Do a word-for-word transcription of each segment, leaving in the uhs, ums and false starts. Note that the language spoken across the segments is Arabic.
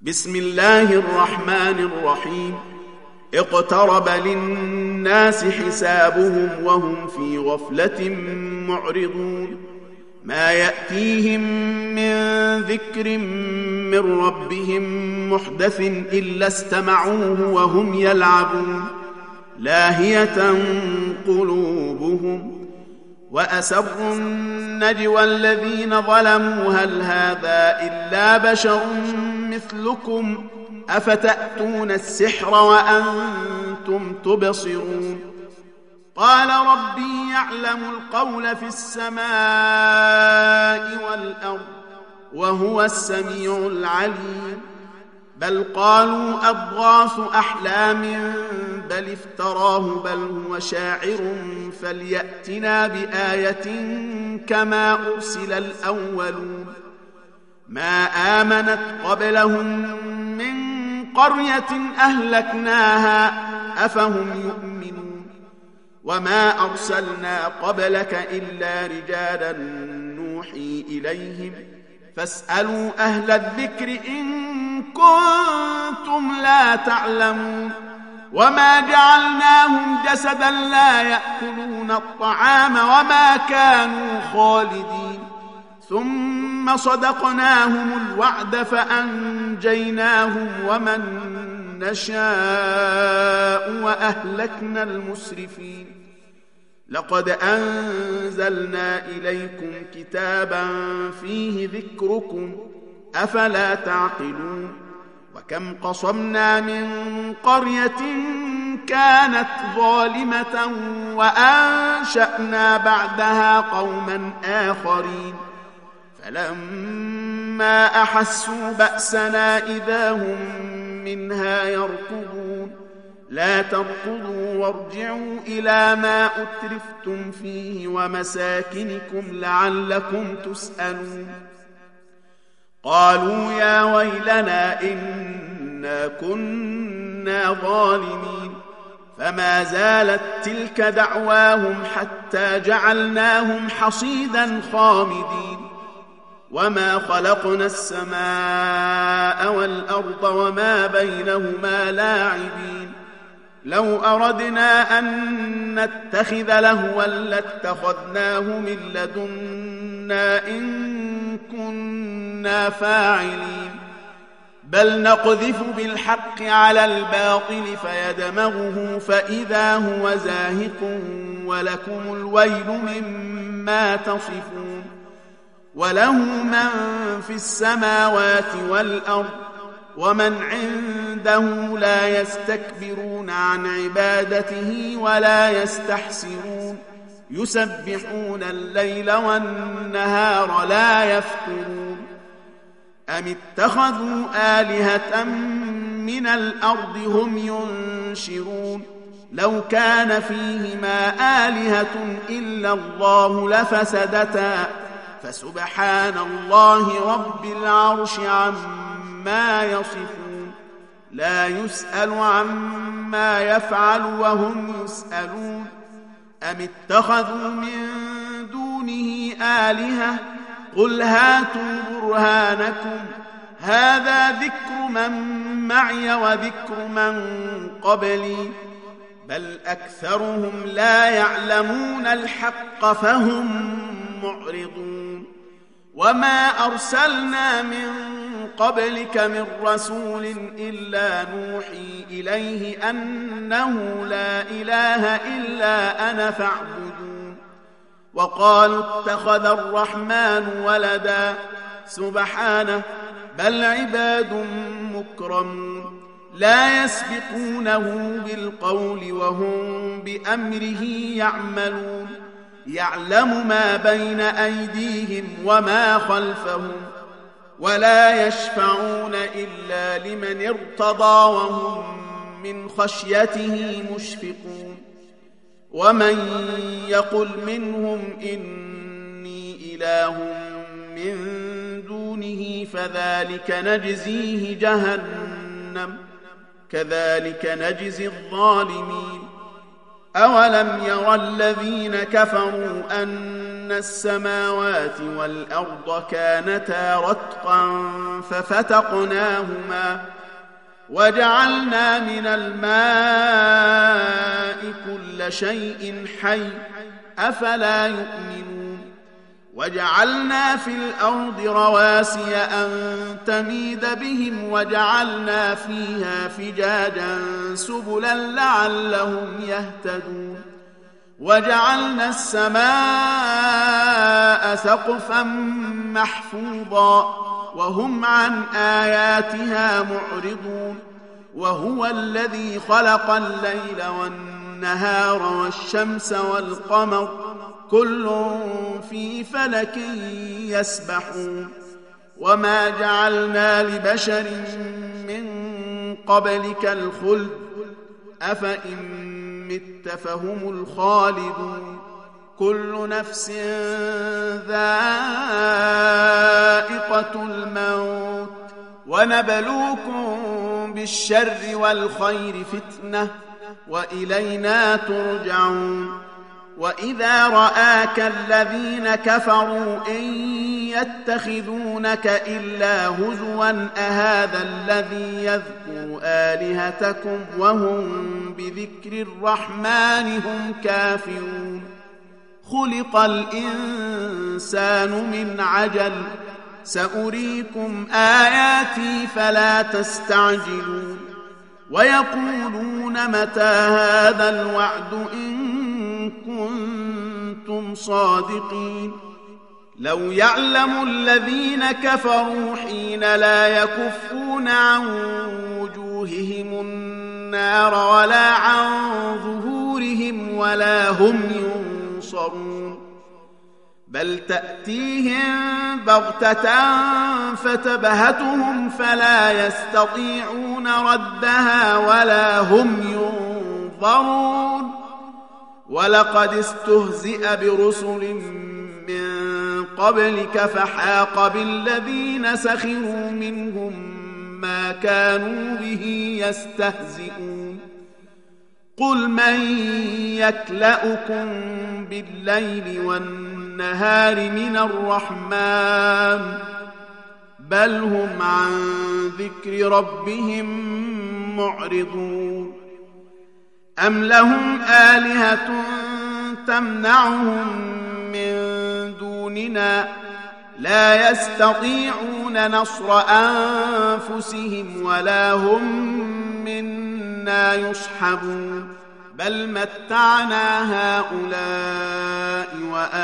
بسم الله الرحمن الرحيم اقترب للناس حسابهم وهم في غفلة معرضون ما يأتيهم من ذكر من ربهم محدث إلا استمعوه وهم يلعبون لاهية قلوبهم وأسروا النجوى الذين ظلموا هل هذا إلا بشر مثلكم أفتأتون السحر وأنتم تبصرون قال ربي يعلم القول في السماء والأرض وهو السميع العليم بل قالوا أضغاث أحلام بل افتراه بل هو شاعر فليأتنا بآية كما أرسل الأولون ما آمنت قبلهم من قرية أهلكناها أفهم يؤمنون وما أرسلنا قبلك إلا رجالا نوحي إليهم فاسألوا أهل الذكر إن كنتم لا تعلمون وما جعلناهم جسدا لا يأكلون الطعام وما كانوا خالدين ثم صدقناهم الوعد فأنجيناهم ومن نشاء وأهلكنا المسرفين لقد أنزلنا إليكم كتابا فيه ذكركم أفلا تعقلون وكم قصمنا من قرية كانت ظالمة وأنشأنا بعدها قوما آخرين فلما أحسوا بأسنا إذا هم منها يركضون لا تركضوا وارجعوا إلى ما أترفتم فيه ومساكنكم لعلكم تسألون قالوا يا ويلنا إنا كنا ظالمين فما زالت تلك دعواهم حتى جعلناهم حصيدا خامدين وما خلقنا السماء والأرض وما بينهما لاعبين لو أردنا أن نتخذ لهوا لاتخذناه من لدنا إن كنا فاعلين بل نقذف بالحق على الباطل فيدمغه فإذا هو زاهق ولكم الويل مما تصفون وله من في السماوات والأرض ومن عنده لا يستكبرون عن عبادته ولا يستحسرون يسبحون الليل والنهار لا يفترون أم اتخذوا آلهة من الأرض هم ينشرون لو كان فيهما آلهة إلا الله لفسدتا فسبحان الله رب العرش عما يصفون لا يسأل عما يفعل وهم يسألون أم اتخذوا من دونه آلهة قل هاتوا برهانكم هذا ذكر من معي وذكر من قبلي بل أكثرهم لا يعلمون الحق فهم معرضون وما أرسلنا من قبلك من رسول إلا نوحي إليه أنه لا إله إلا أنا فاعبدون وقالوا اتخذ الرحمن ولدا سبحانه بل عباد مكرمون لا يسبقونه بالقول وهم بأمره يعملون يعلم ما بين أيديهم وما خلفهم ولا يشفعون إلا لمن ارتضى وهم من خشيته مشفقون ومن يقل منهم إني إله من دونه فذلك نجزيه جهنم كذلك نجزي الظالمين أولم يرى الذين كفروا أن السماوات والأرض كانتا رتقا ففتقناهما وجعلنا من الماء كل شيء حي أفلا يؤمنون وجعلنا في الأرض رواسي أن تميد بهم وجعلنا فيها فجاجا سبلا لعلهم يهتدون وجعلنا السماء سقفا محفوظا وهم عن آياتها معرضون وهو الذي خلق الليل والنهار والشمس والقمر كل في فلك يسبحون وما جعلنا لبشر من قبلك الخلد أفإن مت فهم الخالدون كل نفس ذائقة الموت ونبلوكم بالشر والخير فتنة وإلينا ترجعون وإذا رآك الذين كفروا إن يتخذونك إلا هزوا أهذا الذي يذكر آلهتكم وهم بذكر الرحمن هم كافرون خلق الإنسان من عجل سأريكم آياتي فلا تستعجلون ويقولون متى هذا الوعد إن كنتم صادقين لو يعلم الذين كفروا حين لا يكفون عن وجوههم النار ولا عن ظهورهم ولا هم ينصرون بل تأتيهم بغتة فتبهتهم فلا يستطيعون ردها ولا هم ينظرون ولقد استهزئ برسل من قبلك فحاق بالذين سخروا منهم ما كانوا به يستهزئون قل من يكلأكم بالليل والنهار من الرحمن بل هم عن ذكر ربهم معرضون أم لهم آلهة تمنعهم من دوننا لا يستطيعون نصر أنفسهم ولا هم منا يصحبون بل متعنا هؤلاء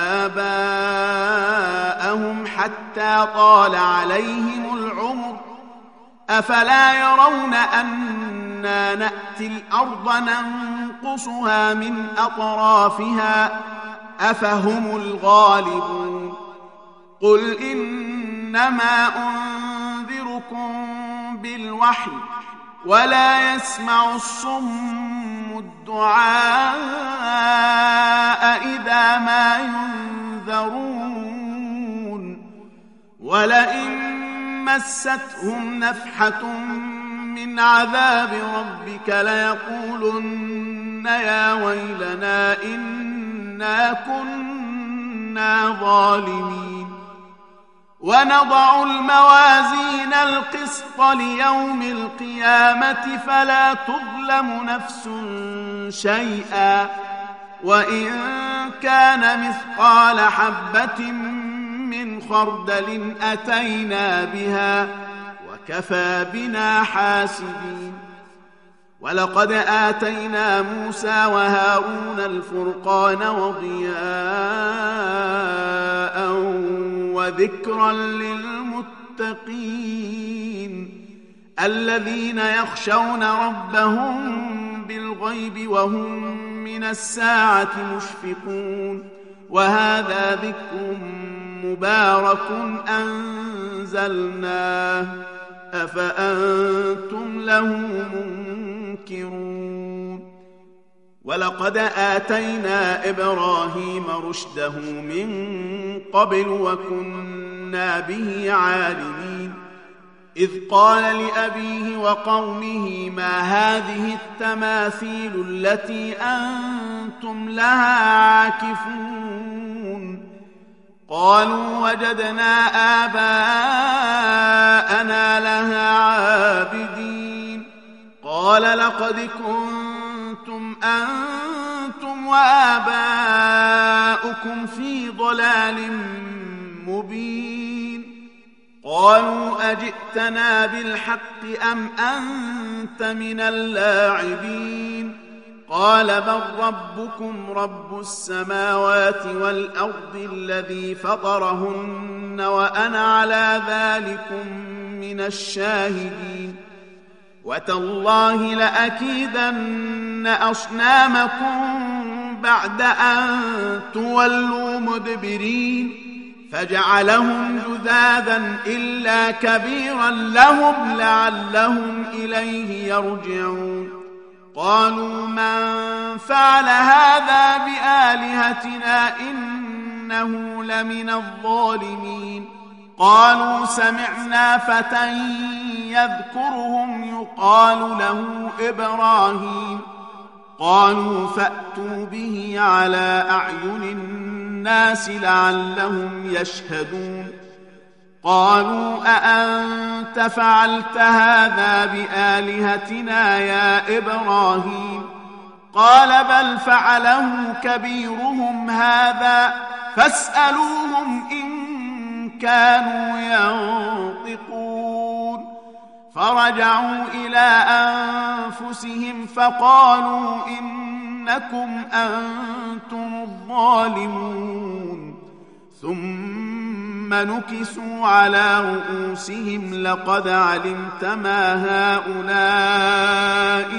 وآباءهم حتى طال عليهم العمر أفلا يرون أنا نأتي الأرض ننقصها من أطرافها أفهم الغالبون قل إنما أنذركم بالوحي ولا يسمع الصم الدعاء إذا ما ينذرون ولئن مستهم نفحة من عذاب ربك ليقولن يا ويلنا إنا كنا ظالمين ونضع الموازين القسط ليوم القيامة فلا تظلم نفس شيئا وإن كان مثقال حبة من خردل أتينا بها وكفى بنا حاسبين ولقد آتينا موسى وهارون الفرقان وضياء وذكرا للمتقين الذين يخشون ربهم بالغيب وهم من الساعة مشفقون وهذا ذكر مبارك أنزلناه أفأنتم له منكرون ولقد آتينا إبراهيم رشده من قبل وكنا به عالمين إذ قال لأبيه وقومه ما هذه التماثيل التي أنتم لها عاكفون قالوا وجدنا آباءنا لها عابدين قال لقد كنتم أنتم وآباؤكم في ضلال مبين قالوا أجئتنا بالحق أم أنت من اللاعبين قال بل ربكم رب السماوات والأرض الذي فطرهن وأنا على ذلكم من الشاهدين وتالله لأكيدن أصنامكم بعد أن تولوا مدبرين فجعلهم جذاذا إلا كبيرا لهم لعلهم إليه يرجعون قالوا من فعل هذا بآلهتنا إنه لمن الظالمين قالوا سمعنا فتى يذكرهم يقال له إبراهيم قالوا فأتوا به على أعين الناس لعلهم يشهدون قالوا أأنت فعلت هذا بآلهتنا يا إبراهيم قال بل فعله كبيرهم هذا فاسألوهم إن كانوا ينطقون فرجعوا إلى أنفسهم فقالوا إنكم أنتم الظالمون ثم نكسوا على رؤوسهم لقد علمت ما هؤلاء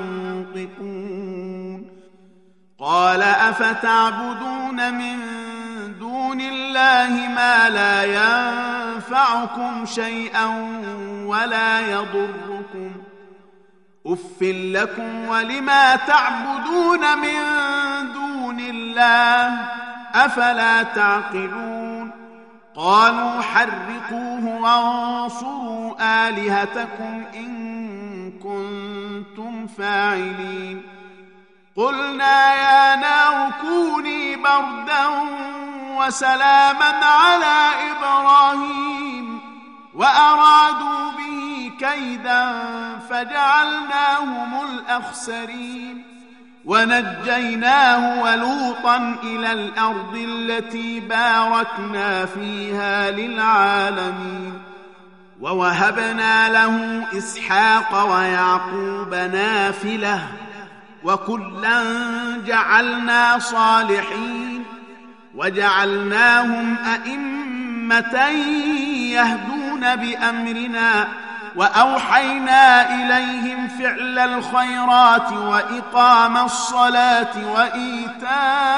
ينطقون قال أفتعبدون من دون الله ما لا ينفعكم شيئا ولا يضركم أف لكم ولما تعبدون من دون الله أفلا تعقلون قالوا حرقوه وانصروا آلهتكم إن كنتم فاعلين قلنا يا نار كوني بردا وسلاما على إبراهيم وأرادوا به كيدا فجعلناهم الأخسرين ونجيناه ولوطا إلى الأرض التي باركنا فيها للعالمين ووهبنا له إسحاق ويعقوب نافلة وكلا جعلنا صالحين وجعلناهم أئمة يهدون بأمرنا وأوحينا إليهم فعل الخيرات وإقام الصلاة وإيتاء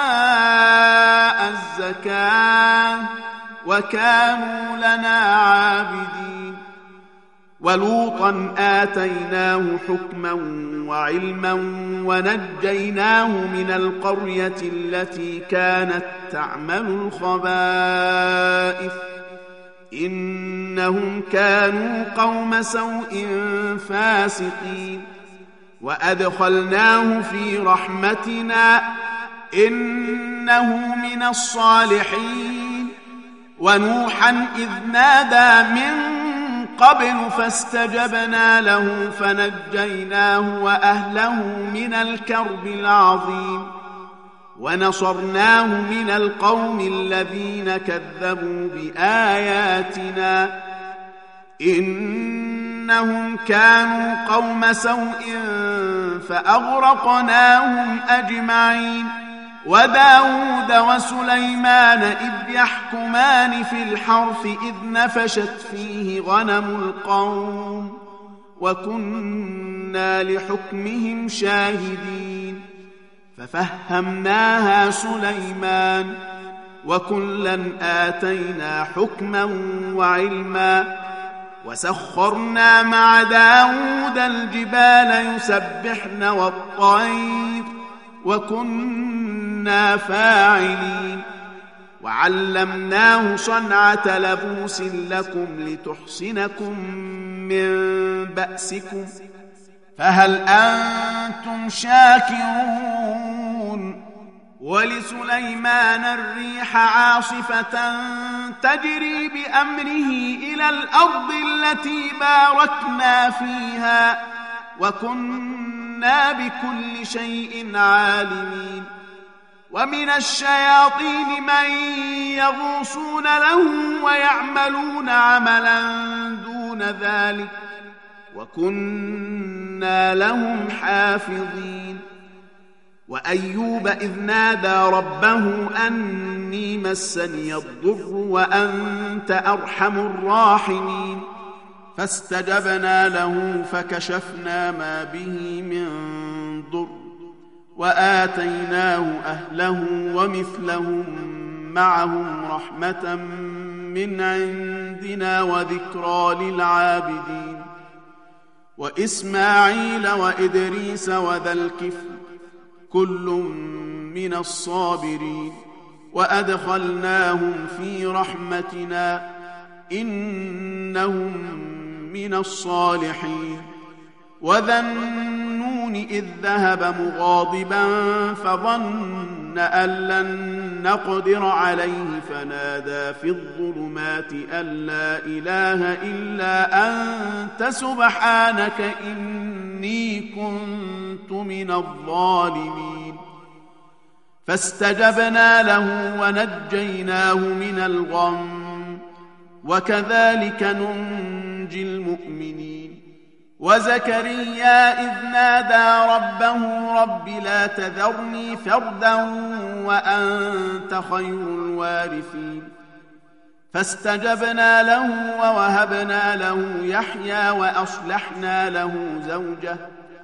الزكاة وكانوا لنا عابدين ولوطا آتيناه حكما وعلما ونجيناه من القرية التي كانت تعمل الخبائث إنهم كانوا قوم سوء فاسقين وأدخلناه في رحمتنا إنه من الصالحين ونوحا إذ نادى من قبل فاستجبنا له فنجيناه وأهله من الكرب العظيم ونصرناه من القوم الذين كذبوا بآياتنا إنهم كانوا قوم سوء فأغرقناهم أجمعين وداود وسليمان إذ يحكمان في الحرث إذ نفشت فيه غنم القوم وكنا لحكمهم شاهدين ففهمناها سليمان وكلا آتينا حكما وعلما وسخرنا مع داود الجبال يسبحن والطير وكنا فاعلين وعلمناه صنعة لبوس لكم لتحصنكم من بأسكم فهل أنتم شاكرون ولسليمان الريح عاصفة تجري بأمره إلى الأرض التي باركنا فيها وكنا بكل شيء عالمين. ومن الشياطين من يغوصون له ويعملون عملا دون ذلك وكنا لهم حافظين. وأيوب إذ نادى ربه أني مسني الضر وأنت أرحم الراحمين فاستجبنا له فكشفنا ما به من ضر وآتيناه أهله ومثلهم معهم رحمة من عندنا وذكرى للعابدين. وإسماعيل وإدريس وذا الكفل كل من الصابرين وأدخلناهم في رحمتنا إنهم من الصالحين. وذا النون إذ ذهب مغاضبا فظن أن لن نقدر عليه فنادى في الظلمات أن لا إله إلا أنت سبحانك إني كنت من الظالمين. فاستجبنا له ونجيناه من الغم وكذلك ننجي المؤمنين. وزكريا إذ نادى ربه رب لا تذرني فردا وأنت خير الوارثين فاستجبنا له ووهبنا له يحيى وأصلحنا له زوجه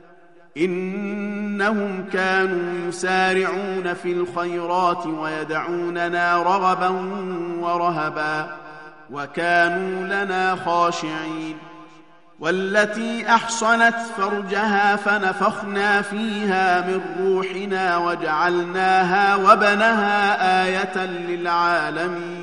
إنهم كانوا يسارعون في الخيرات ويدعوننا رغبا ورهبا وكانوا لنا خاشعين. والتي أحصنت فرجها فنفخنا فيها من روحنا وجعلناها وبنها آية للعالمين.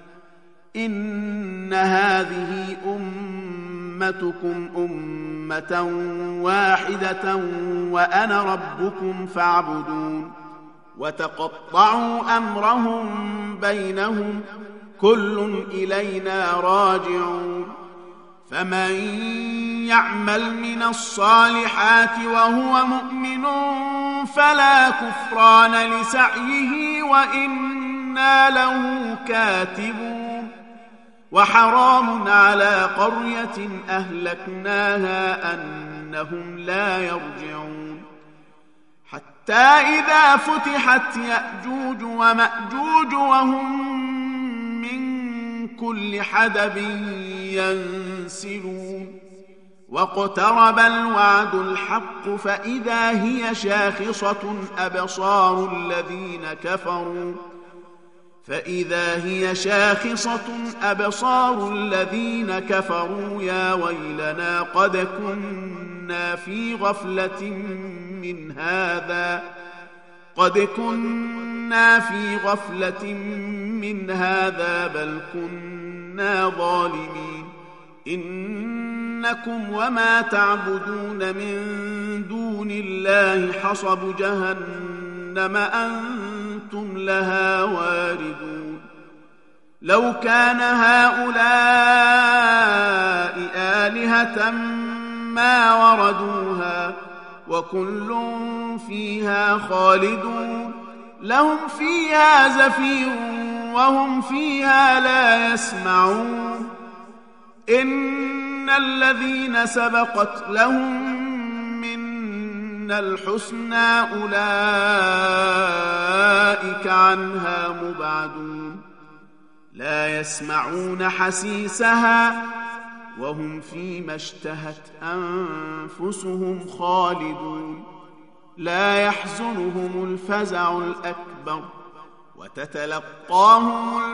إن هذه أمتكم أمة واحدة وأنا ربكم فاعبدون. وتقطعوا أمرهم بينهم كل إلينا راجعون. فمن يعمل من الصالحات وهو مؤمن فلا كفران لسعيه وإنا له كاتبون. وحرام على قرية أهلكناها أنهم لا يرجعون حتى إذا فتحت يأجوج ومأجوج وهم من كل حدب ينسلون. واقترب الوعد الحق فإذا هي شاخصة أبصار الذين كفروا فإذا هي شاخصة أبصار الذين كفروا يا ويلنا قد كنا في غفلة من هذا قد كنا في غفلة من هذا بل كنا ظالمين. إنكم وما تعبدون من دون الله حصب جهنم أنتم لها واردون. لو كان هؤلاء آلهة ما وردوها وكل فيها خالدون لهم فيها زفير وهم فيها لا يسمعون. إن الذين سبقت لهم منا الحسنى أولئك عنها مبعدون لا يسمعون حسيسها وهم فيما اشتهت أنفسهم خالدون. لا يحزنهم الفزع الأكبر وتتلقاهم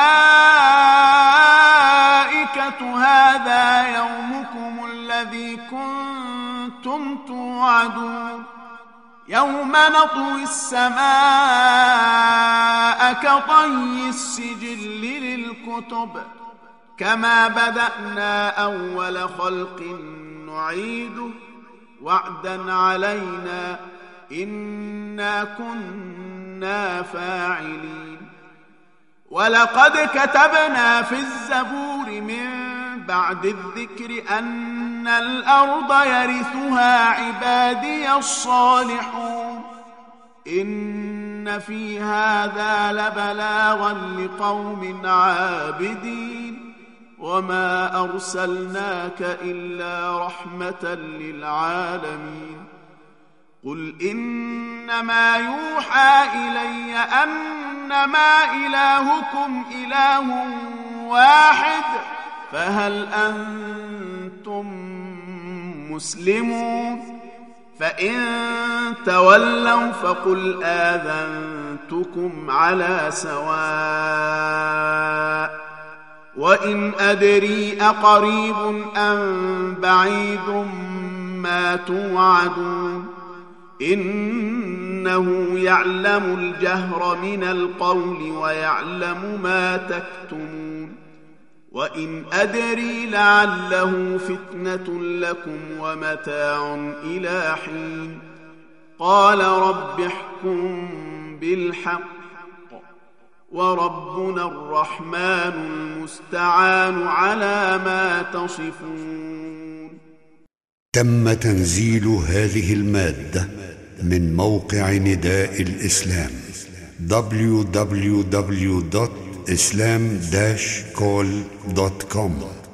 الملائكة هذا يومكم الذي كنتم توعدون. يوم نطوي السماء كطي السجل للكتب كما بدأنا أول خلق نعيده وعدا علينا إنا كنا كنا فاعلين ولقد كتبنا في الزبور من بعد الذكر أن الأرض يرثها عبادي الصالحون إن في هذا لبلاغا لقوم عابدين وما أرسلناك إلا رحمة للعالمين قل إنما يوحى إلي أنما إلهكم إله واحد فهل أنتم مسلمون فإن تولوا فقل آذنتكم على سواء وإن أدري أقريب أم بعيد ما توعدون إنه يعلم الجهر من القول ويعلم ما تكتمون وإن أدري لعله فتنة لكم ومتاع إلى حين قال رب احكم بالحق وربنا الرحمن المستعان على ما تصفون. تم تنزيل هذه المادة من موقع نداء الإسلام دبليو دبليو دبليو دوت islam dash call دوت كوم.